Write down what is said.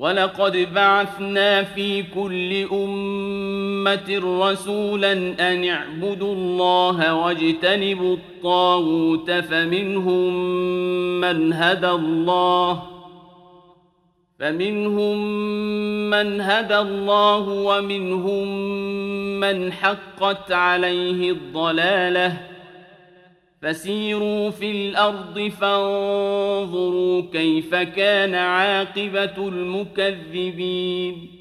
ولقد بعثنا في كل أمة رسولا أن اعبدوا الله واجتنبوا الطاغوت فمنهم من هدى الله ومنهم من حقت عليه الضلالة فسيروا في الأرض فانظروا كيف كان عاقبة المكذبين